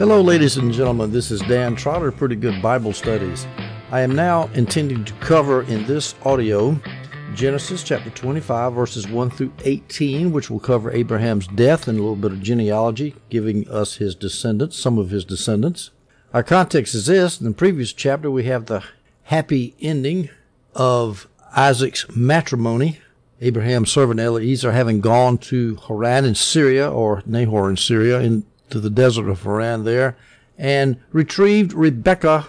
Hello, ladies and gentlemen. This is Dan Trotter, Pretty Good Bible Studies. I am now intending to cover in this audio Genesis chapter 25, verses 1 through 18, which will cover Abraham's death and a little bit of genealogy, giving us his descendants, some of his descendants. Our context is this. In the previous chapter, we have the happy ending of Isaac's matrimony. Abraham's servant Eliezer, having gone to Haran in Syria, or Nahor in Syria, into the desert of Haran there, and retrieved Rebekah,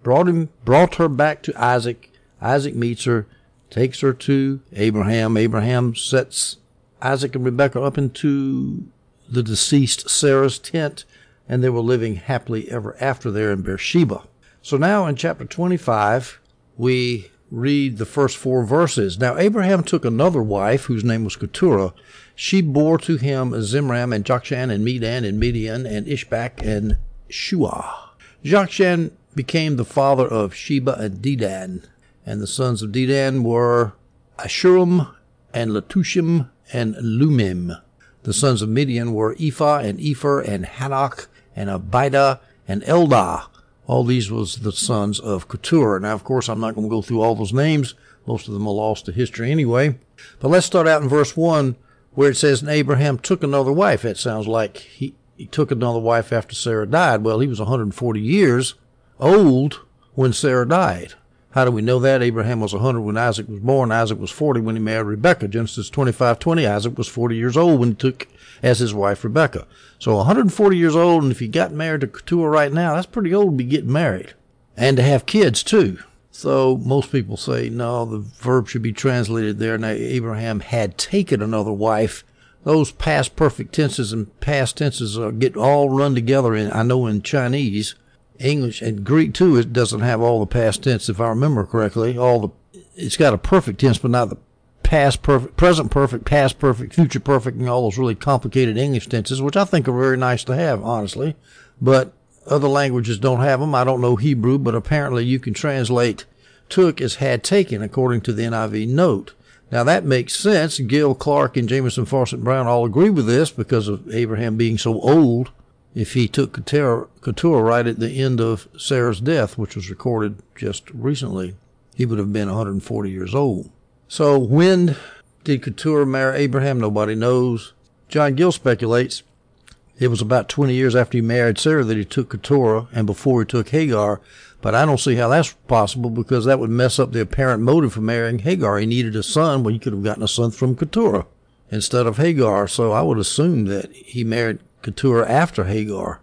brought her back to Isaac. Isaac meets her, takes her to Abraham. Abraham sets Isaac and Rebekah up into the deceased Sarah's tent, and they were living happily ever after there in Beersheba. So now in chapter 25, we read the first 4 verses. Now Abraham took another wife, whose name was Keturah. She bore to him Zimram and Jokshan and Medan and Midian and Ishbak and Shuah. Jokshan became the father of Sheba and Dedan. And the sons of Dedan were Ashurim and Letushim and Lumim. The sons of Midian were Ephah and Epher and Hanok and Abidah and Eldah. All these was the sons of Keturah. Now, of course, I'm not going to go through all those names. Most of them are lost to history anyway. But let's start out in verse 1, where it says, and Abraham took another wife. That sounds like he took another wife after Sarah died. Well, he was 140 years old when Sarah died. How do we know that? Abraham was 100 when Isaac was born. Isaac was 40 when he married Rebekah. Genesis 25:20. Isaac was 40 years old when he took as his wife Rebekah. So 140 years old, and if you got married to Keturah right now, that's pretty old to be getting married. And to have kids, too. So most people say, no, the verb should be translated there. Now, Abraham had taken another wife. Those past perfect tenses and past tenses get all run together in, I know, in Chinese. English and Greek too, it doesn't have all the past tense, if I remember correctly. It's got a perfect tense, but not the past perfect, present perfect, past perfect, future perfect, and all those really complicated English tenses, which I think are very nice to have, honestly. But other languages don't have them. I don't know Hebrew, but apparently you can translate took as had taken, according to the NIV note. Now that makes sense. Gill, Clark, and Jamieson, Fawcett, and Brown all agree with this because of Abraham being so old. If he took Keturah right at the end of Sarah's death, which was recorded just recently, he would have been 140 years old. So when did Keturah marry Abraham? Nobody knows. John Gill speculates it was about 20 years after he married Sarah that he took Keturah and before he took Hagar. But I don't see how that's possible because that would mess up the apparent motive for marrying Hagar. He needed a son. Well, he could have gotten a son from Keturah instead of Hagar. So I would assume that he married Keturah after Hagar.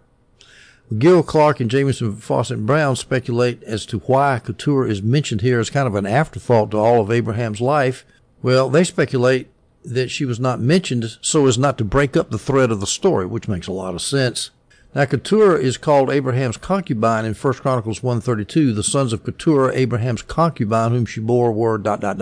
Gill, Clark, and Jamieson, Fawcett, and Brown speculate as to why Keturah is mentioned here as kind of an afterthought to all of Abraham's life. Well, they speculate that she was not mentioned so as not to break up the thread of the story, which makes a lot of sense. Now, Keturah is called Abraham's concubine in 1 Chronicles 1:32. The sons of Keturah, Abraham's concubine, whom she bore, were ...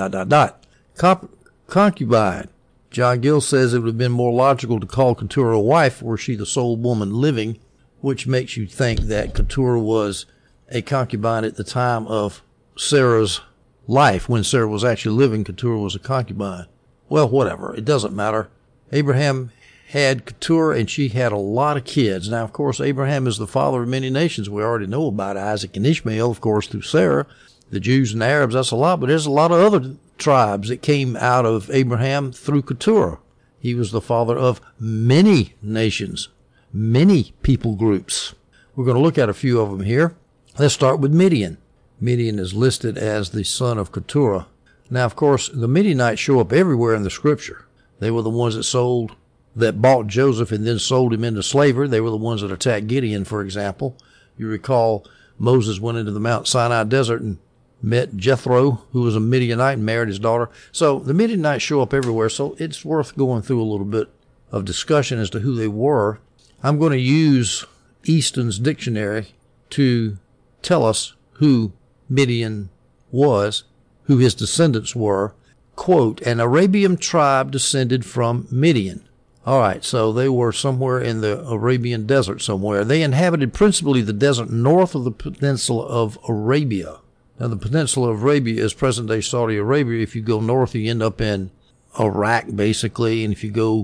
Concubine. John Gill says it would have been more logical to call Keturah a wife were she the sole woman living, which makes you think that Keturah was a concubine at the time of Sarah's life. When Sarah was actually living, Keturah was a concubine. Well, whatever. It doesn't matter. Abraham had Keturah, and she had a lot of kids. Now, of course, Abraham is the father of many nations. We already know about Isaac and Ishmael, of course, through Sarah. The Jews and the Arabs, that's a lot, but there's a lot of other tribes that came out of Abraham through Keturah. He was the father of many nations, many people groups. We're going to look at a few of them here. Let's start with Midian. Midian is listed as the son of Keturah. Now, of course, the Midianites show up everywhere in the scripture. They were the ones that bought Joseph and then sold him into slavery. They were the ones that attacked Gideon, for example. You recall Moses went into the Mount Sinai desert and met Jethro, who was a Midianite, and married his daughter. So the Midianites show up everywhere, so it's worth going through a little bit of discussion as to who they were. I'm going to use Easton's dictionary to tell us who Midian was, who his descendants were. Quote, an Arabian tribe descended from Midian. All right, so they were somewhere in the Arabian desert somewhere. They inhabited principally the desert north of the peninsula of Arabia. Now, the peninsula of Arabia is present-day Saudi Arabia. If you go north, you end up in Iraq, basically. And if you go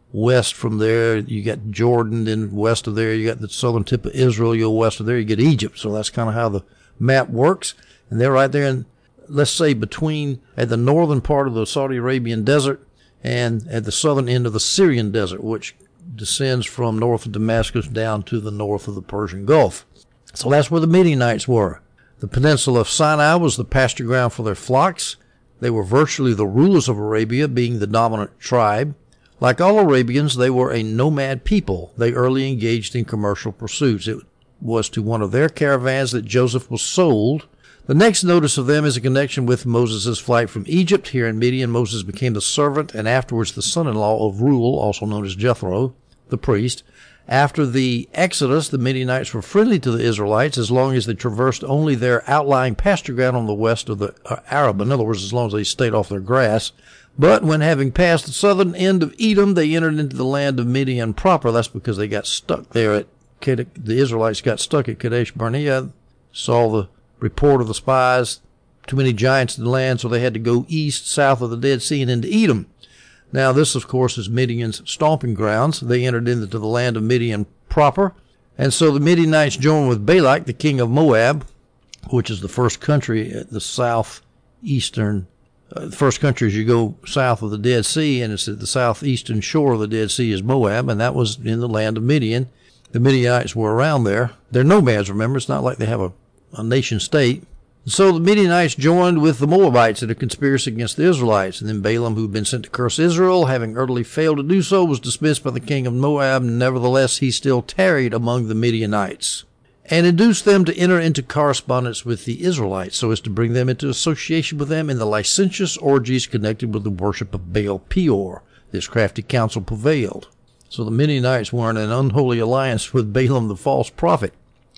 west from there, you got Jordan. Then west of there, you got the southern tip of Israel. You go west of there, you get Egypt. So that's kind of how the map works. And they're right there in, let's say, between at the northern part of the Saudi Arabian desert and at the southern end of the Syrian desert, which descends from north of Damascus down to the north of the Persian Gulf. So that's where the Midianites were. The peninsula of Sinai was the pasture ground for their flocks. They were virtually the rulers of Arabia, being the dominant tribe. Like all Arabians, they were a nomad people. They early engaged in commercial pursuits. It was to one of their caravans that Joseph was sold. The next notice of them is a connection with Moses' flight from Egypt. Here in Midian, Moses became the servant and afterwards the son-in-law of Reuel, also known as Jethro, the priest. After the Exodus, the Midianites were friendly to the Israelites as long as they traversed only their outlying pasture ground on the west of the Arabah. In other words, as long as they stayed off their grass. But when having passed the southern end of Edom, they entered into the land of Midian proper. That's because they got stuck there at the Israelites got stuck at Kadesh Barnea, saw the report of the spies, too many giants in the land, so they had to go east, south of the Dead Sea, and into Edom. Now, this, of course, is Midian's stomping grounds. They entered into the land of Midian proper. And so the Midianites joined with Balak, the king of Moab, which is the first country at the southeastern, the first country as you go south of the Dead Sea, and it's at the southeastern shore of the Dead Sea is Moab, and that was in the land of Midian. The Midianites were around there. They're nomads, remember. It's not like they have a nation state. So the Midianites joined with the Moabites in a conspiracy against the Israelites. And then Balaam, who had been sent to curse Israel, having utterly failed to do so, was dismissed by the king of Moab. Nevertheless, he still tarried among the Midianites and induced them to enter into correspondence with the Israelites so as to bring them into association with them in the licentious orgies connected with the worship of Baal Peor. This crafty counsel prevailed. So the Midianites were in an unholy alliance with Balaam the false prophet.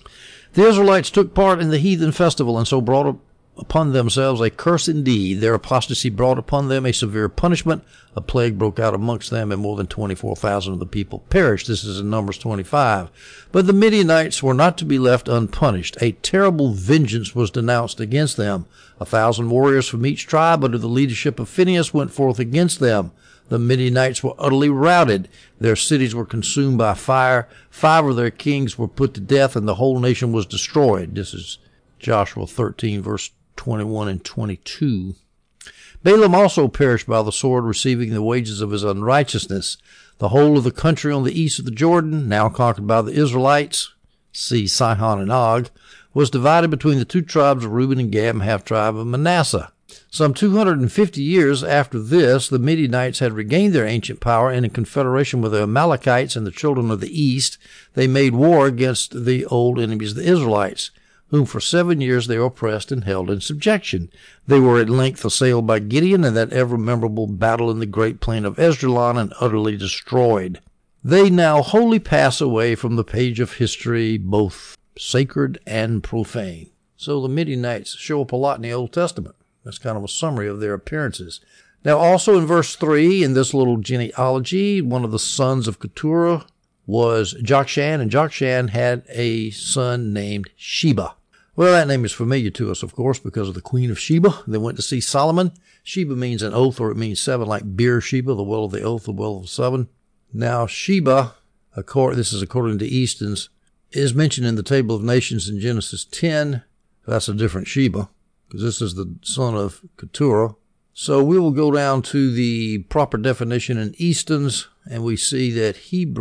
The Israelites took part in the heathen festival and so brought upon themselves a curse indeed. Their apostasy brought upon them a severe punishment. A plague broke out amongst them, and more than 24,000 of the people perished. This is in Numbers 25. But the Midianites were not to be left unpunished. A terrible vengeance was denounced against them. 1,000 warriors from each tribe under the leadership of Phinehas went forth against them. The Midianites were utterly routed. Their cities were consumed by fire. 5 of their kings were put to death, and the whole nation was destroyed. This is Joshua 13, verse 21 and 22. Balaam also perished by the sword, receiving the wages of his unrighteousness. The whole of the country on the east of the Jordan, now conquered by the Israelites, see Sihon and Og, was divided between the 2 tribes of Reuben and Gad and half-tribe of Manasseh. Some 250 years after this, the Midianites had regained their ancient power, and in confederation with the Amalekites and the children of the east, they made war against the old enemies of the Israelites, whom for 7 years they oppressed and held in subjection. They were at length assailed by Gideon in that ever-memorable battle in the great plain of Esdraelon and utterly destroyed. They now wholly pass away from the page of history, both sacred and profane. So the Midianites show up a lot in the Old Testament. That's kind of a summary of their appearances. Now, also in verse 3, in this little genealogy, one of the sons of Keturah was Jokshan, and Jokshan had a son named Sheba. Well, that name is familiar to us, of course, because of the Queen of Sheba. They went to see Solomon. Sheba means an oath, or it means 7, like Beersheba, the well of the oath, the well of 7. Now, Sheba, this is according to Easton's, is mentioned in the Table of Nations in Genesis 10. That's a different Sheba, because this is the son of Keturah. So we will go down to the proper definition in Easton's, and we see that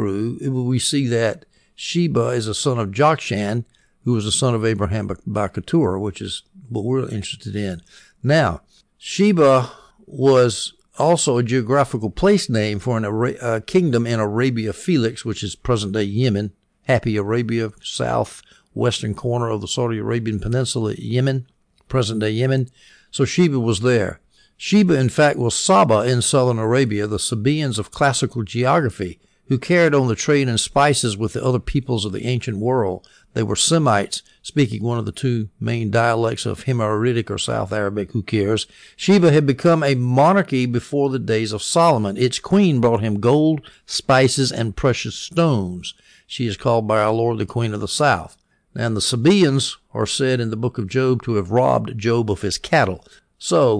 Sheba is a son of Jokshan, who was the son of Abraham by Keturah, which is what we're interested in. Now, Sheba was also a geographical place name for a kingdom in Arabia Felix, which is present-day Yemen, Happy Arabia, southwestern corner of the Saudi Arabian Peninsula, Yemen, present-day Yemen. So Sheba was there. Sheba, in fact, was Saba in southern Arabia, the Sabaeans of classical geography, who carried on the trade in spices with the other peoples of the ancient world. They were Semites, speaking one of the 2 main dialects of Himyaritic or South Arabic, who cares. Sheba had become a monarchy before the days of Solomon. Its queen brought him gold, spices, and precious stones. She is called by our Lord the Queen of the South. And the Sabaeans are said in the book of Job to have robbed Job of his cattle. So,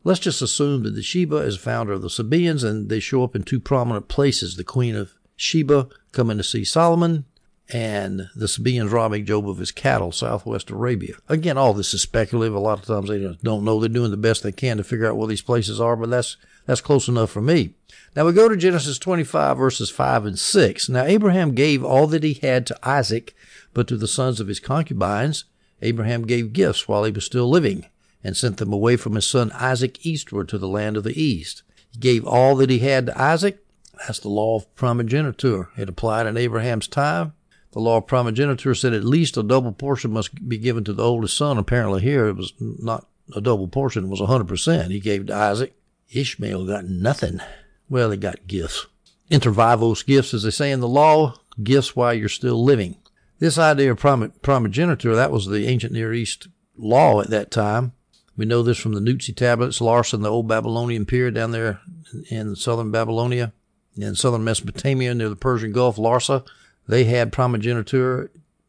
Let's just assume that the Sheba is founder of the Sabaeans, and they show up in two prominent places. The Queen of Sheba coming to see Solomon, and the Sabaeans robbing Job of his cattle, southwest Arabia. Again, all this is speculative. A lot of times they don't know. They're doing the best they can to figure out where these places are, but that's close enough for me. Now we go to Genesis 25, verses 5 and 6. Now Abraham gave all that he had to Isaac, but to the sons of his concubines Abraham gave gifts while he was still living, and sent them away from his son Isaac eastward to the land of the east. He gave all that he had to Isaac. That's the law of primogeniture. It applied in Abraham's time. The law of primogeniture said at least a double portion must be given to the oldest son. Apparently here it was not a double portion, it was 100%. He gave to Isaac. Ishmael got nothing. Well, he got gifts. Inter vivos gifts, as they say in the law, gifts while you're still living. This idea of primogeniture, that was the ancient Near East law at that time. We know this from the Nutsi tablets, Larsa, the Old Babylonian period down there in southern Babylonia, in southern Mesopotamia near the Persian Gulf, Larsa. They had primogeniture.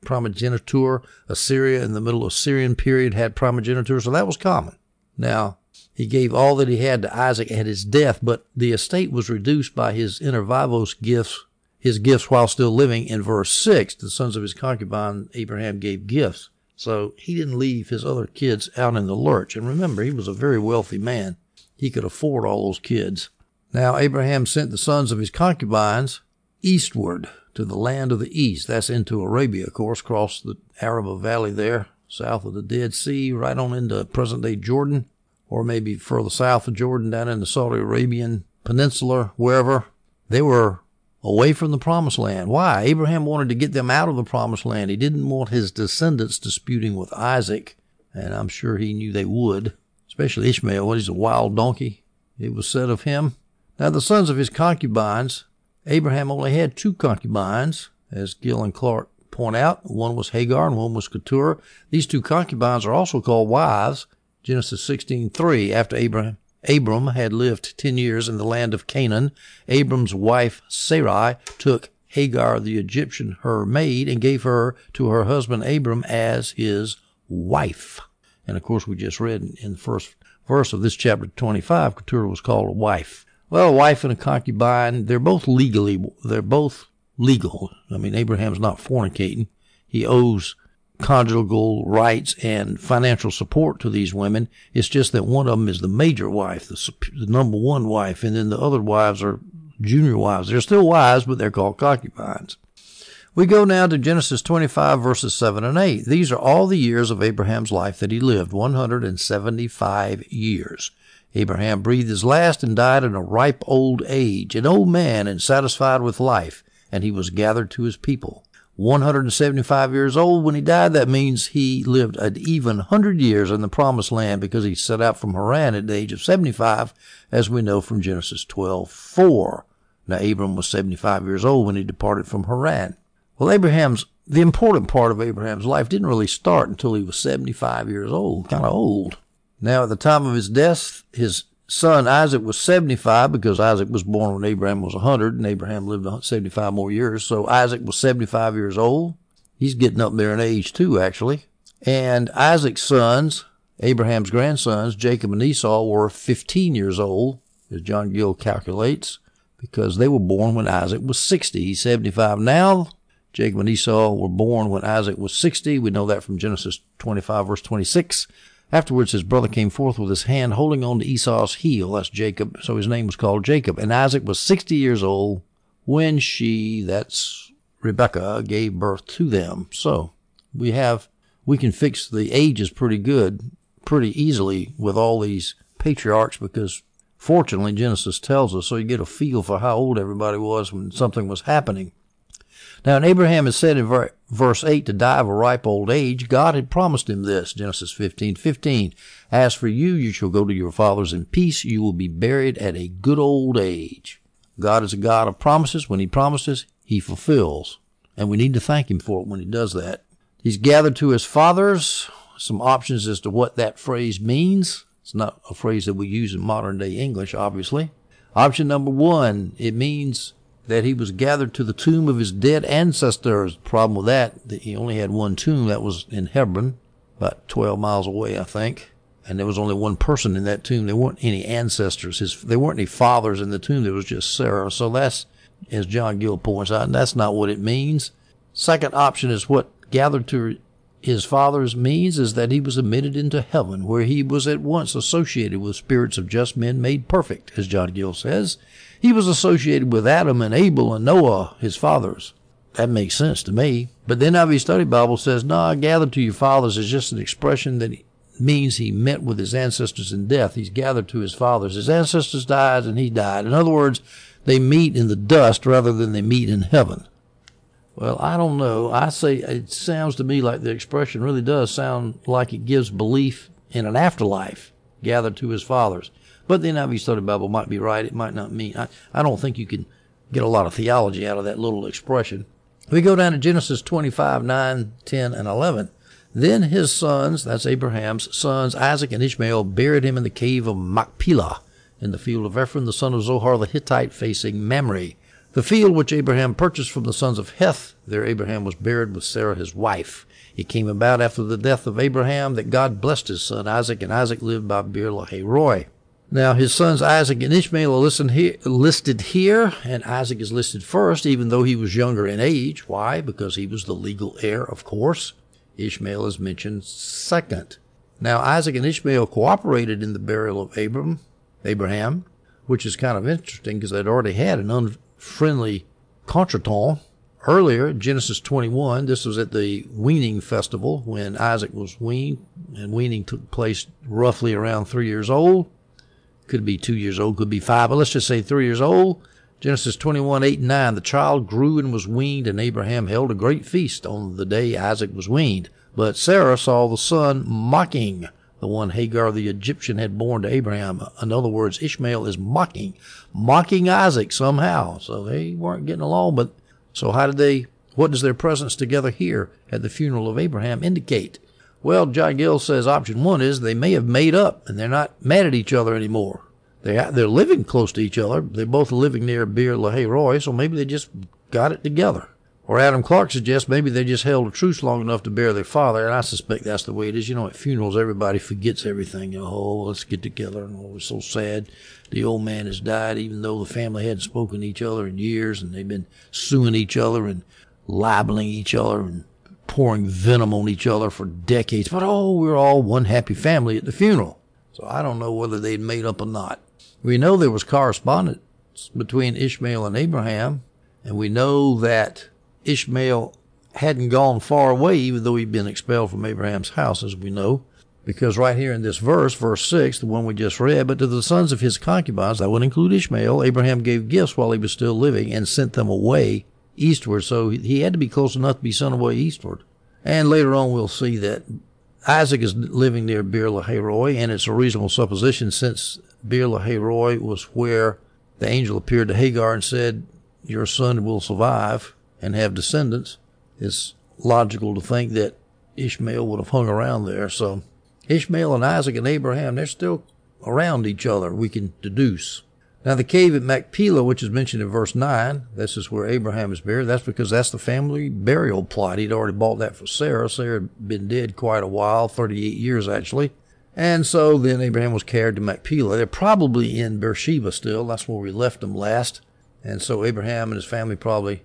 Assyria in the middle Assyrian period had primogeniture, so that was common. Now, he gave all that he had to Isaac at his death, but the estate was reduced by his inter vivos gifts, his gifts while still living. In verse 6, the sons of his concubine Abraham gave gifts. So he didn't leave his other kids out in the lurch. And remember, he was a very wealthy man. He could afford all those kids. Now Abraham sent the sons of his concubines eastward to the land of the east. That's into Arabia, of course, across the Araba Valley there, south of the Dead Sea, right on into present-day Jordan, or maybe further south of Jordan, down in the Saudi Arabian Peninsula, wherever. They were away from the Promised Land. Why? Abraham wanted to get them out of the Promised Land. He didn't want his descendants disputing with Isaac, and I'm sure he knew they would, especially Ishmael. He's a wild donkey, it was said of him. Now the sons of his concubines, Abraham only had two concubines, as Gill and Clark point out. One was Hagar and one was Keturah. These two concubines are also called wives. Genesis 16:3, after Abram had lived 10 years in the land of Canaan, Abram's wife Sarai took Hagar the Egyptian, her maid, and gave her to her husband Abram as his wife. And of course we just read in the first verse of this chapter 25, Keturah was called a wife. Well, a wife and a concubine, they're both legal. I mean, Abraham's not fornicating. He owes conjugal rights and financial support to these women. It's just that one of them is the major wife, the number one wife, and then the other wives are junior wives. They're still wives, but they're called concubines. We go now to Genesis 25, verses 7 and 8. These are all the years of Abraham's life that he lived, 175 years. Abraham breathed his last and died in a ripe old age, an old man and satisfied with life, and he was gathered to his people. 175 years old when he died, that means he lived an even 100 years in the Promised Land, because he set out from Haran at the age of 75, as we know from Genesis 12:4. Now, Abram was 75 years old when he departed from Haran. Well, the important part of Abraham's life didn't really start until he was 75 years old, kind of old. Now, at the time of his death, his son Isaac was 75, because Isaac was born when Abraham was 100, and Abraham lived 75 more years. So Isaac was 75 years old. He's getting up there in age too, actually. And Isaac's sons, Abraham's grandsons, Jacob and Esau, were 15 years old, as John Gill calculates, because they were born when Isaac was 60. He's 75 now. Jacob and Esau were born when Isaac was 60. We know that from Genesis 25, verse 26. Afterwards, his brother came forth with his hand holding on to Esau's heel. That's Jacob. So his name was called Jacob. And Isaac was 60 years old when that's Rebekah, gave birth to them. So we can fix the ages pretty easily with all these patriarchs, because fortunately Genesis tells us, so you get a feel for how old everybody was when something was happening. Now, and Abraham is said in verse 8 to die of a ripe old age. God had promised him this, Genesis 15:15. As for you, you shall go to your fathers in peace. You will be buried at a good old age. God is a God of promises. When he promises, he fulfills. And we need to thank him for it when he does that. He's gathered to his fathers. Some options as to what that phrase means. It's not a phrase that we use in modern day English, obviously. Option number 1, it means that he was gathered to the tomb of his dead ancestors. The problem with that he only had one tomb. That was in Hebron, about 12 miles away, I think. And there was only one person in that tomb. There weren't any ancestors. There weren't any fathers in the tomb. There was just Sarah. So that's, as John Gill points out, and that's not what it means. Second option is what gathered to his fathers means is that he was admitted into heaven, where he was at once associated with spirits of just men made perfect, as John Gill says. He was associated with Adam and Abel and Noah, his fathers. That makes sense to me. But the NIV Study Bible says, no, gathered to your fathers is just an expression that means he met with his ancestors in death. He's gathered to his fathers. His ancestors died and he died. In other words, they meet in the dust rather than they meet in heaven. Well, I don't know. I say it sounds to me like the expression really does sound like it gives belief in an afterlife, gathered to his fathers. But the NIV Study Bible might be right. It might not mean. I don't think you can get a lot of theology out of that little expression. We go down to Genesis 25, 9, 10, and 11. Then his sons, that's Abraham's sons, Isaac and Ishmael, buried him in the cave of Machpelah, in the field of Ephron, the son of Zohar the Hittite, facing Mamre. The field which Abraham purchased from the sons of Heth, there Abraham was buried with Sarah his wife. It came about after the death of Abraham that God blessed his son Isaac, and Isaac lived by Beer Lahai Roi. Now his sons Isaac and Ishmael are listed here, and Isaac is listed first, even though he was younger in age. Why? Because he was the legal heir, of course. Ishmael is mentioned second. Now Isaac and Ishmael cooperated in the burial of Abraham, which is kind of interesting because they'd already had an unfriendly contretemps earlier. Genesis 21, this was at the weaning festival when Isaac was weaned, and weaning took place roughly around 3 years old. Could be 2 years old, could be 5, but let's just say 3 years old. Genesis 21, 8 and 9, the child grew and was weaned, and Abraham held a great feast on the day Isaac was weaned. But Sarah saw the son mocking the one Hagar the Egyptian had borne to Abraham. In other words, Ishmael is mocking Isaac somehow. So they weren't getting along, but so what does their presence together here at the funeral of Abraham indicate? Well, John Gill says option one is they may have made up and they're not mad at each other anymore. They're living close to each other. They're both living near Beer Lahai Roi, so maybe they just got it together. Or Adam Clark suggests maybe they just held a truce long enough to bury their father, and I suspect that's the way it is. You know, at funerals, everybody forgets everything. Oh, let's get together, and oh, it's so sad. The old man has died, even though the family hadn't spoken to each other in years, and they've been suing each other and libeling each other and pouring venom on each other for decades. But, we're all one happy family at the funeral. So I don't know whether they'd made up or not. We know there was correspondence between Ishmael and Abraham, and we know that Ishmael hadn't gone far away, even though he'd been expelled from Abraham's house, as we know, because right here in this verse 6, the one we just read, but to the sons of his concubines, that would include Ishmael, Abraham gave gifts while he was still living and sent them away eastward. So he had to be close enough to be sent away eastward. And later on, we'll see that Isaac is living near Beer Lahai Roi, and it's a reasonable supposition since Beer Lahai Roi was where the angel appeared to Hagar and said, your son will survive and have descendants. It's logical to think that Ishmael would have hung around there. So Ishmael and Isaac and Abraham, they're still around each other, we can deduce. Now the cave at Machpelah, which is mentioned in verse 9, this is where Abraham is buried. That's because that's the family burial plot. He'd already bought that for Sarah. Sarah had been dead quite a while, 38 years actually. And so then Abraham was carried to Machpelah. They're probably in Beersheba still. That's where we left them last. And so Abraham and his family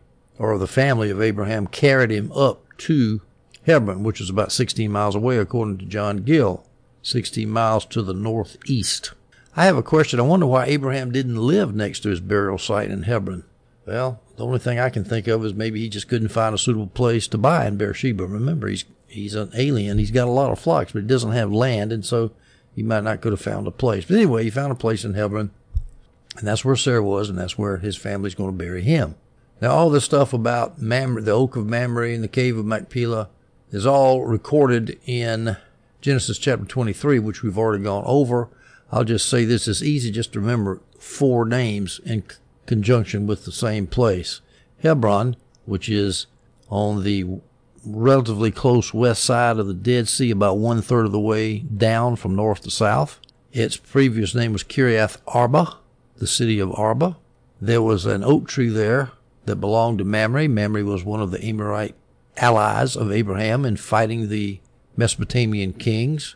the family of Abraham carried him up to Hebron, which is about 16 miles away, according to John Gill, 16 miles to the northeast. I have a question. I wonder why Abraham didn't live next to his burial site in Hebron. Well, the only thing I can think of is maybe he just couldn't find a suitable place to buy in Beersheba. Remember, he's an alien. He's got a lot of flocks, but he doesn't have land, and so he might not could have found a place. But anyway, he found a place in Hebron, and that's where Sarah was, and that's where his family's going to bury him. Now, all this stuff about Mamre, the oak of Mamre and the cave of Machpelah is all recorded in Genesis chapter 23, which we've already gone over. I'll just say this is easy just to remember 4 names in conjunction with the same place. Hebron, which is on the relatively close west side of the Dead Sea, about 1/3 of the way down from north to south. Its previous name was Kiriath Arba, the city of Arba. There was an oak tree there that belonged to Mamre. Mamre was one of the Amorite allies of Abraham in fighting the Mesopotamian kings.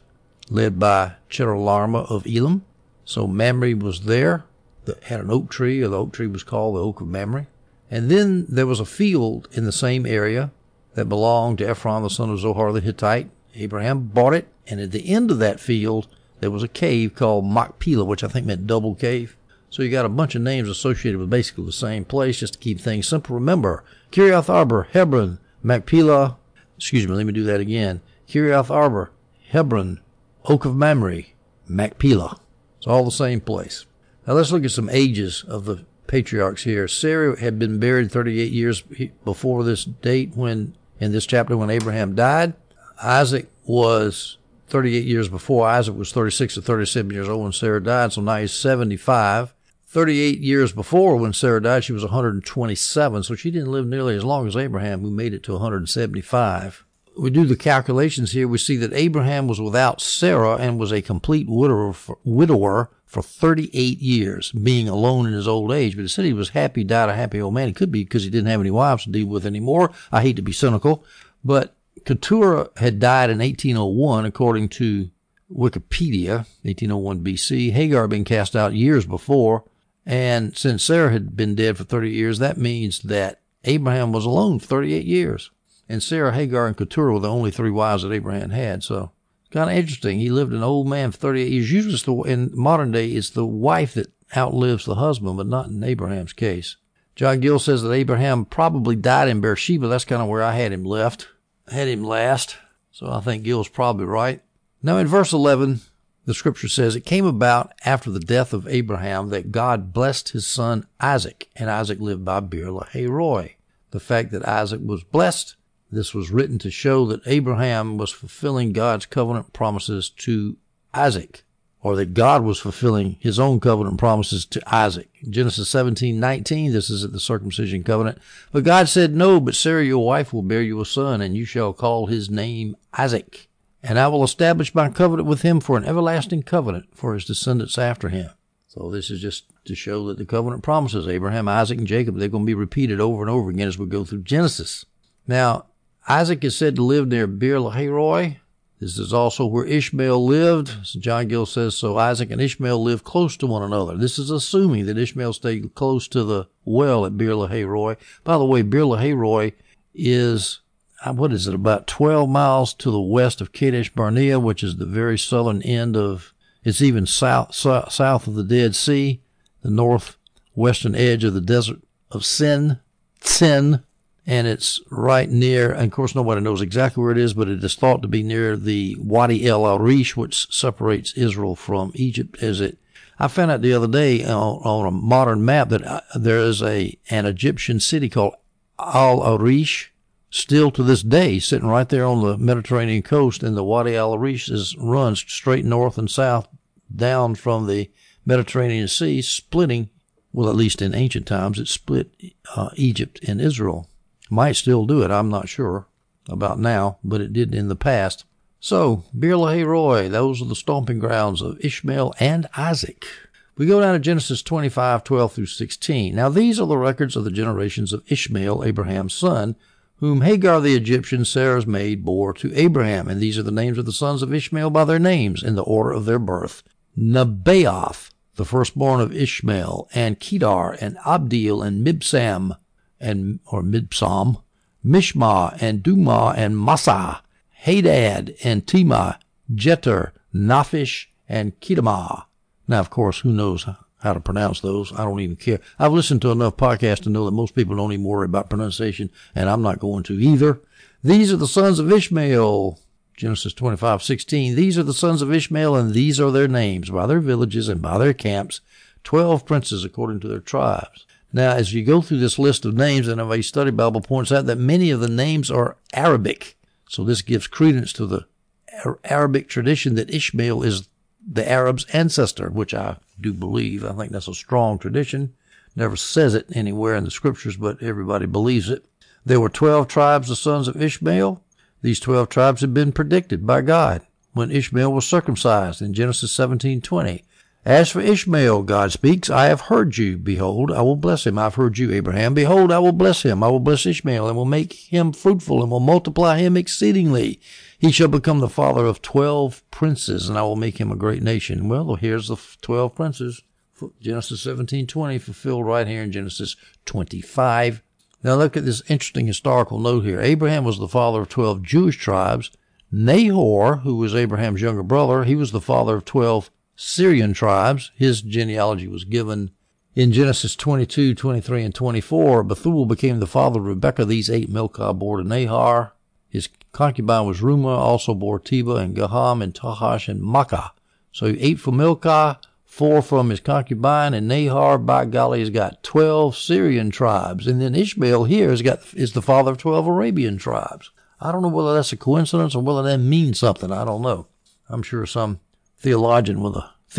led by Chedorlaomer of Elam. So Mamre was there, that had an oak tree, or the oak tree was called the Oak of Mamre. And then there was a field in the same area that belonged to Ephron, the son of Zohar the Hittite. Abraham bought it, and at the end of that field, there was a cave called Machpelah, which I think meant double cave. So you got a bunch of names associated with basically the same place, just to keep things simple. Remember, Kiriath Arba, Hebron, Machpelah, let me do that again. Kiriath Arba, Hebron, Oak of Mamre, Machpelah. It's all the same place. Now let's look at some ages of the patriarchs here. Sarah had been buried 38 years before this date in this chapter when Abraham died. Isaac was 38 years before. Isaac was 36 or 37 years old when Sarah died, so now he's 75. 38 years before when Sarah died, she was 127, so she didn't live nearly as long as Abraham, who made it to 175. We do the calculations here. We see that Abraham was without Sarah and was a complete widower for 38 years, being alone in his old age. But it said he was happy, died a happy old man. It could be because he didn't have any wives to deal with anymore. I hate to be cynical, but Keturah had died in 1801, according to Wikipedia, 1801 BC. Hagar had been cast out years before. And since Sarah had been dead for 30 years, that means that Abraham was alone for 38 years. And Sarah, Hagar, and Keturah were the only three wives that Abraham had. So kind of interesting. He lived an old man for 38 years. Usually in modern day, it's the wife that outlives the husband, but not in Abraham's case. John Gill says that Abraham probably died in Beersheba. That's kind of where I had him last. So I think Gill's probably right. Now in verse 11, the scripture says, it came about after the death of Abraham that God blessed his son Isaac, and Isaac lived by Beer-lahai-roi. The fact that Isaac was blessed, this was written to show that Abraham was fulfilling God's covenant promises to Isaac, or that God was fulfilling his own covenant promises to Isaac. In Genesis 17:19, this is at the circumcision covenant. But God said, no, but Sarah your wife will bear you a son, and you shall call his name Isaac. And I will establish my covenant with him for an everlasting covenant for his descendants after him. So this is just to show that the covenant promises, Abraham, Isaac, and Jacob, they're going to be repeated over and over again as we go through Genesis. Now, Isaac is said to live near Beer-lahai-roi. This is also where Ishmael lived. So John Gill says, so Isaac and Ishmael lived close to one another. This is assuming that Ishmael stayed close to the well at Beer-lahai-roi. By the way, Beer-lahai-roi is, about 12 miles to the west of Kadesh Barnea, which is the very southern end of, it's even south of the Dead Sea, the northwestern edge of the desert of Sin, and it's right near, and of course nobody knows exactly where it is, but it is thought to be near the Wadi El Arish, which separates Israel from Egypt. I found out the other day on a modern map that there is an Egyptian city called Al Arish, still to this day, sitting right there on the Mediterranean coast, and the Wadi Al Arish runs straight north and south down from the Mediterranean Sea, splitting, well, at least in ancient times, it split Egypt and Israel. Might still do it, I'm not sure about now, but it did in the past. So, Beer-lahai-roi, those are the stomping grounds of Ishmael and Isaac. We go down to Genesis 25:12 through 16. Now these are the records of the generations of Ishmael, Abraham's son, whom Hagar the Egyptian, Sarah's maid, bore to Abraham. And these are the names of the sons of Ishmael by their names, in the order of their birth. Nebaioth, the firstborn of Ishmael, and Kedar, and Abdeel, and Mibsam, Mibsam, Mishma, and Dumah, and Massa, Hadad, and Tema, Jeter, Naphish, and Kedemah. Now, of course, who knows how to pronounce those? I don't even care. I've listened to enough podcasts to know that most people don't even worry about pronunciation, and I'm not going to either. These are the sons of Ishmael, Genesis 25:16. These are the sons of Ishmael, and these are their names, by their villages and by their camps, 12 princes according to their tribes. Now, as you go through this list of names, and a study Bible points out that many of the names are Arabic. So this gives credence to the Arabic tradition that Ishmael is the Arab's ancestor, which I do believe. I think that's a strong tradition. Never says it anywhere in the scriptures, but everybody believes it. There were 12 tribes, the sons of Ishmael. These 12 tribes had been predicted by God when Ishmael was circumcised in Genesis 17:20. As for Ishmael, God speaks, I have heard you. Behold, I will bless him. I've heard you, Abraham. Behold, I will bless him. I will bless Ishmael, and will make him fruitful, and will multiply him exceedingly. He shall become the father of 12 princes, and I will make him a great nation. Well, here's the 12 princes. Genesis 17:20 fulfilled right here in Genesis 25. Now look at this interesting historical note here. Abraham was the father of 12 Jewish tribes. Nahor, who was Abraham's younger brother, he was the father of 12 Syrian tribes. His genealogy was given in Genesis 22, 23, and 24. Bethuel became the father of Rebekah. These 8 Milcah bore to Nahor. His concubine was Reumah, also bore Tebah and Gaham and Tahash and Makkah. So 8 from Milcah, 4 from his concubine, and Nahor, by golly, has got 12 Syrian tribes. And then Ishmael here is the father of 12 Arabian tribes. I don't know whether that's a coincidence or whether that means something. I don't know. I'm sure some theologian with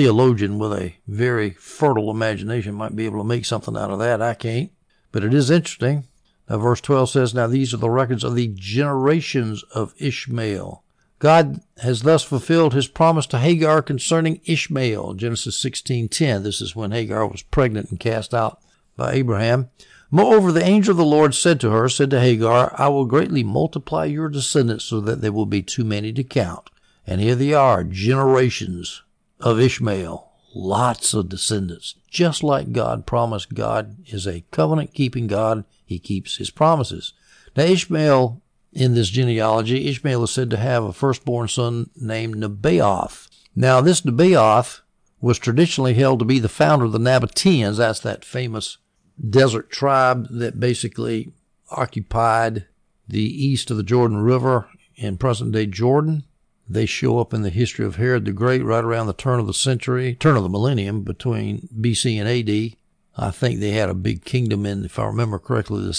a very fertile imagination might be able to make something out of that. I can't. But it is interesting. Now, verse 12 says, Now these are the records of the generations of Ishmael. God has thus fulfilled his promise to Hagar concerning Ishmael. Genesis 16:10. This is when Hagar was pregnant and cast out by Abraham. Moreover, the angel of the Lord said to Hagar, I will greatly multiply your descendants so that there will be too many to count. And here they are, generations of Ishmael. Lots of descendants. Just like God promised. God is a covenant-keeping God. He keeps his promises. Now, Ishmael, in this genealogy, Ishmael is said to have a firstborn son named Nebaioth. Now, this Nebaioth was traditionally held to be the founder of the Nabateans. That's that famous desert tribe that basically occupied the east of the Jordan River in present-day Jordan. They show up in the history of Herod the Great right around the turn of the millennium, between BC and AD. I think they had a big kingdom in, if I remember correctly, the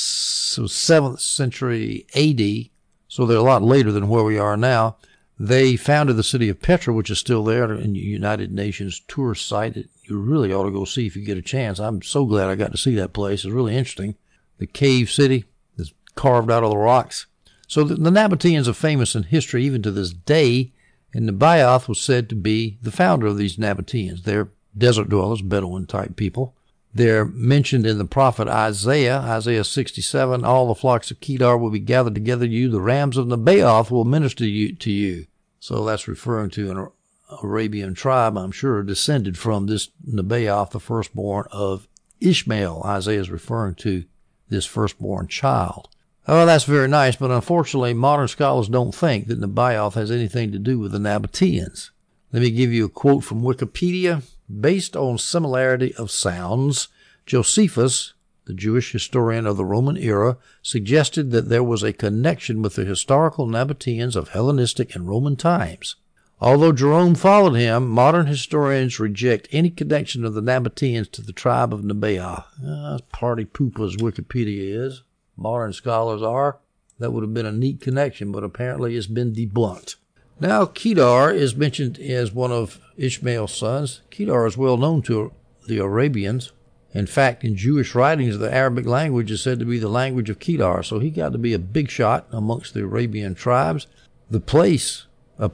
7th century AD, so they're a lot later than where we are now. They founded the city of Petra, which is still there in the United Nations tourist site. You really ought to go see if you get a chance. I'm so glad I got to see that place. It's really interesting. The cave city that's carved out of the rocks. So the Nabateans are famous in history even to this day, and Nebaioth was said to be the founder of these Nabateans. They're desert dwellers, Bedouin-type people. They're mentioned in the prophet Isaiah 67, all the flocks of Kedar will be gathered together to you. The rams of Nebaioth will minister to you. So that's referring to an Arabian tribe, I'm sure, descended from this Nebaioth, the firstborn of Ishmael. Isaiah is referring to this firstborn child. Oh, that's very nice, but unfortunately, modern scholars don't think that Nebaioth has anything to do with the Nabateans. Let me give you a quote from Wikipedia. Based on similarity of sounds, Josephus, the Jewish historian of the Roman era, suggested that there was a connection with the historical Nabateans of Hellenistic and Roman times. Although Jerome followed him, modern historians reject any connection of the Nabateans to the tribe of Nebaioth. Party pooper as Wikipedia is. Modern scholars are. That would have been a neat connection, but apparently it's been debunked. Now, Kedar is mentioned as one of Ishmael's sons. Kedar is well known to the Arabians. In fact, in Jewish writings, the Arabic language is said to be the language of Kedar, so he got to be a big shot amongst the Arabian tribes. A place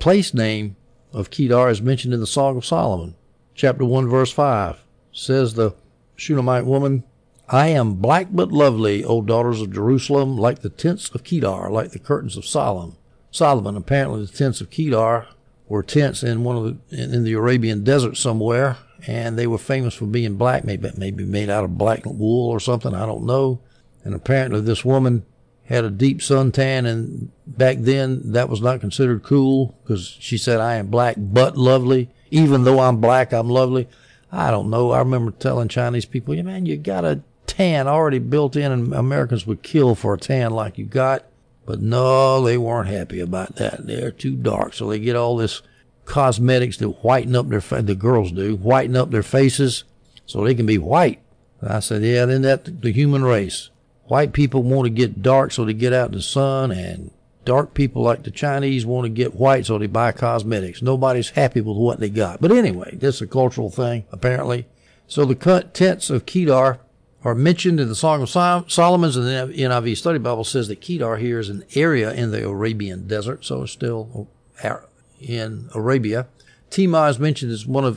name of Kedar is mentioned in the Song of Solomon. Chapter 1, verse 5 says the Shunammite woman, I am black but lovely, O daughters of Jerusalem, like the tents of Kedar, like the curtains of Solomon. Apparently the tents of Kedar were tents in in the Arabian desert somewhere, and they were famous for being black, maybe made out of black wool or something, I don't know. And apparently this woman had a deep suntan, and back then that was not considered cool, because she said, I am black but lovely. Even though I'm black, I'm lovely. I don't know. I remember telling Chinese people, yeah, man, you got a tan already built in, and Americans would kill for a tan like you got. But no, they weren't happy about that. They're too dark, so they get all this cosmetics to whiten up the girls do, whiten up their faces so they can be white. I said, yeah, then that's the human race. White people want to get dark so they get out in the sun, and dark people like the Chinese want to get white so they buy cosmetics. Nobody's happy with what they got. But anyway, this is a cultural thing, apparently. So the tents of Kedar are mentioned in the Song of Solomon, and the NIV Study Bible says that Kedar here is an area in the Arabian desert, so it's still in Arabia. Timah is mentioned as one of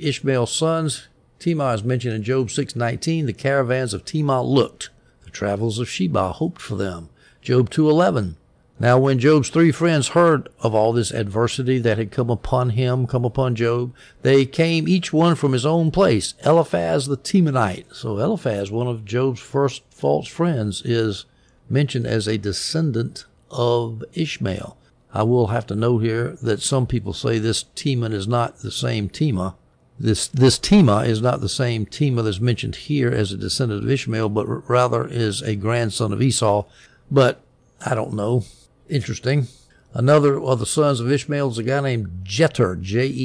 Ishmael's sons. Timah is mentioned in Job 6:19. The caravans of Timah looked. The travels of Sheba hoped for them. Job 2:11. Now when Job's three friends heard of all this adversity that had come upon Job, they came each one from his own place. Eliphaz the Temanite. So Eliphaz, one of Job's first false friends, is mentioned as a descendant of Ishmael. I will have to note here that some people say this Teman is not the same Timah. This Timah is not the same Timah that's mentioned here as a descendant of Ishmael, but rather is a grandson of Esau. But I don't know. Interesting. Another of the sons of Ishmael is a guy named Jetur,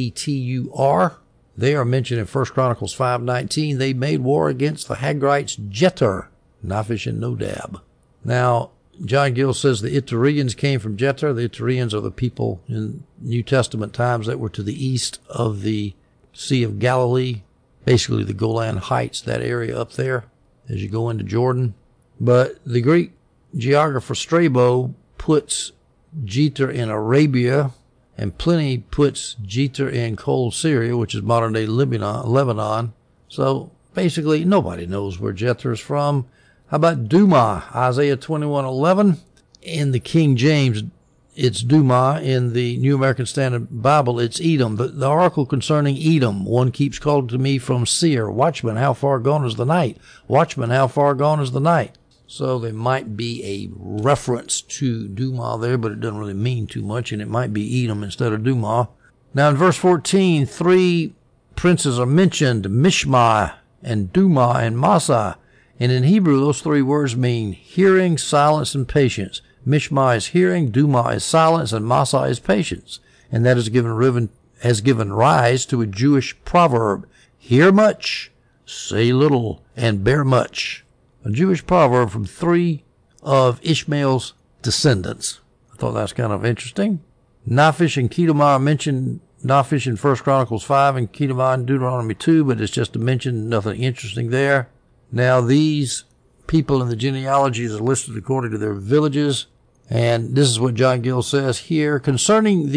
Jetur. They are mentioned in 1 Chronicles 5:19. They made war against the Hagrites, Jetur, Naphish, and Nodab. Now, John Gill says the Itureans came from Jetur. The Itureans are the people in New Testament times that were to the east of the Sea of Galilee, basically the Golan Heights, that area up there as you go into Jordan. But the Greek geographer Strabo puts Jetur in Arabia, and Pliny puts Jetur in cold Syria, which is modern-day Lebanon. So basically, nobody knows where Jetur is from. How about Dumah? Isaiah 21:11. In the King James, it's Dumah. In the New American Standard Bible, it's Edom. The oracle concerning Edom. One keeps calling to me from Seir. Watchman, how far gone is the night? Watchman, how far gone is the night? So there might be a reference to Dumah there, but it doesn't really mean too much, and it might be Edom instead of Dumah. Now in verse 14, three princes are mentioned, Mishma and Dumah and Massa. And in Hebrew, those three words mean hearing, silence, and patience. Mishma is hearing, Dumah is silence, and Massa is patience. And that has given rise to a Jewish proverb, hear much, say little, and bear much. A Jewish proverb from three of Ishmael's descendants. I thought that's kind of interesting. Naphish and Kedemah are mentioned, Naphish in 1 Chronicles 5 and Kedemah in Deuteronomy 2, but it's just a mention, nothing interesting there. Now these people in the genealogies are listed according to their villages, and this is what John Gill says here concerning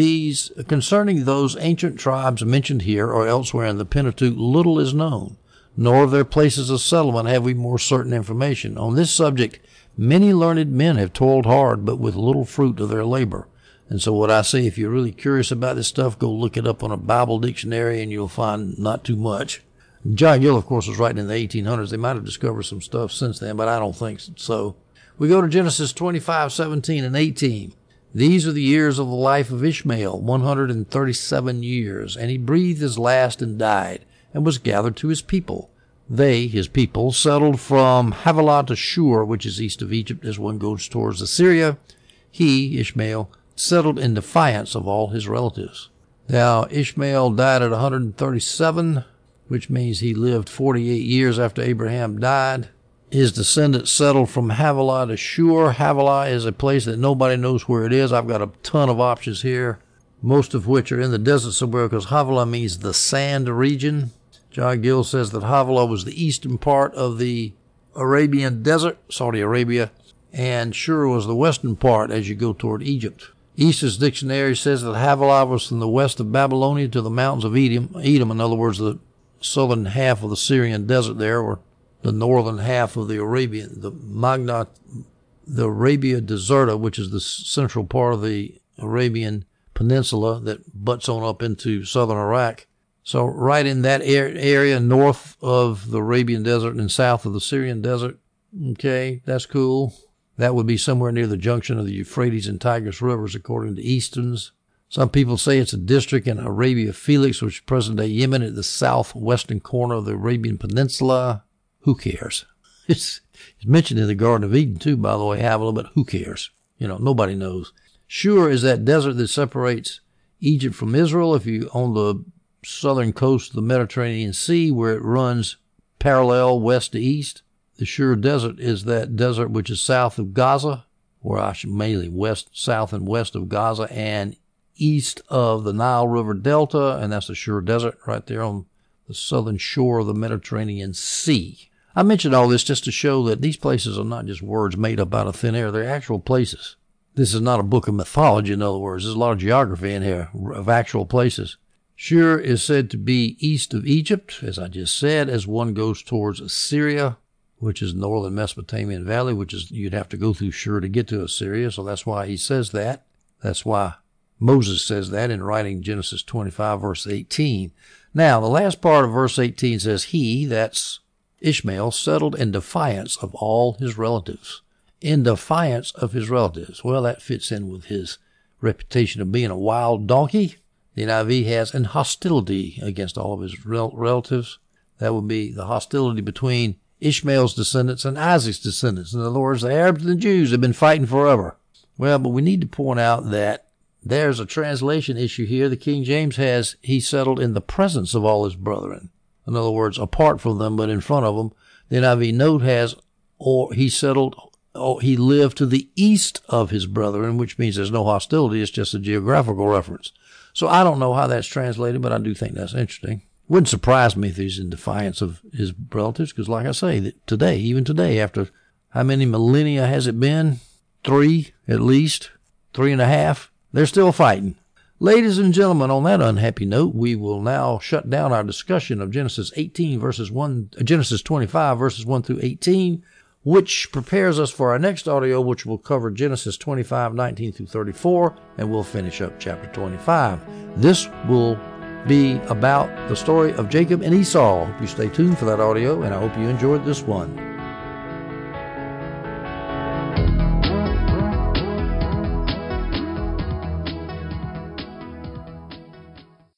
those ancient tribes mentioned here or elsewhere in the Pentateuch. Little is known, nor of their places of settlement have we more certain information. On this subject, many learned men have toiled hard, but with little fruit of their labor. And so what I say, if you're really curious about this stuff, go look it up on a Bible dictionary, and you'll find not too much. John Gill, of course, was writing in the 1800s. They might have discovered some stuff since then, but I don't think so. We go to Genesis 25:17 and 18. These are the years of the life of Ishmael, 137 years. And he breathed his last and died, and was gathered to his people. They, his people, settled from Havilah to Shur, which is east of Egypt as one goes towards Assyria. He, Ishmael, settled in defiance of all his relatives. Now, Ishmael died at 137, which means he lived 48 years after Abraham died. His descendants settled from Havilah to Shur. Havilah is a place that nobody knows where it is. I've got a ton of options here, most of which are in the desert somewhere, because Havilah means the sand region. John Gill says that Havilah was the eastern part of the Arabian desert, Saudi Arabia, and Shur was the western part as you go toward Egypt. Easton's dictionary says that Havilah was from the west of Babylonia to the mountains of Edom, in other words, the southern half of the Syrian desert there, or the northern half of the Arabian, the Arabia Deserta, which is the central part of the Arabian Peninsula that butts on up into southern Iraq. So right in that area, north of the Arabian Desert and south of the Syrian Desert. Okay, that's cool. That would be somewhere near the junction of the Euphrates and Tigris rivers, according to Easton's. Some people say it's a district in Arabia Felix, which is present-day Yemen, at the southwestern corner of the Arabian Peninsula. Who cares? It's mentioned in the Garden of Eden, too, by the way, Havilah, but who cares? Nobody knows. Shur is that desert that separates Egypt from Israel. If you on the southern coast of the Mediterranean Sea, where it runs parallel west to east. The Shur Desert is that desert which is south of Gaza, or mainly west, south and west of Gaza, and east of the Nile River Delta, and that's the Shur Desert right there on the southern shore of the Mediterranean Sea. I mentioned all this just to show that these places are not just words made up out of thin air. They're actual places. This is not a book of mythology, in other words. There's a lot of geography in here of actual places. Shur is said to be east of Egypt, as I just said, as one goes towards Assyria, which is northern Mesopotamian valley, which is, you'd have to go through Shur to get to Assyria, so that's why he says that. That's why Moses says that in writing Genesis 25, verse 18. Now, the last part of verse 18 says, he, that's Ishmael, settled in defiance of all his relatives. In defiance of his relatives. Well, that fits in with his reputation of being a wild donkey. The NIV has in hostility against all of his relatives. That would be the hostility between Ishmael's descendants and Isaac's descendants. In other words, the Arabs and the Jews have been fighting forever. Well, but we need to point out that there's a translation issue here. The King James has, he settled in the presence of all his brethren. In other words, apart from them, but in front of them. The NIV note has, or he settled, or he lived to the east of his brethren, which means there's no hostility. It's just a geographical reference. So I don't know how that's translated, but I do think that's interesting. Wouldn't surprise me if he's in defiance of his relatives, because like I say, that today, even today, after how many millennia has it been? 3, at least, 3.5. They're still fighting. Ladies and gentlemen, on that unhappy note, we will now shut down our discussion of Genesis 25 verses 1 through 18, which prepares us for our next audio, which will cover Genesis 25, 19 through 34, and we'll finish up chapter 25. This will be about the story of Jacob and Esau. I hope you stay tuned for that audio, and I hope you enjoyed this one.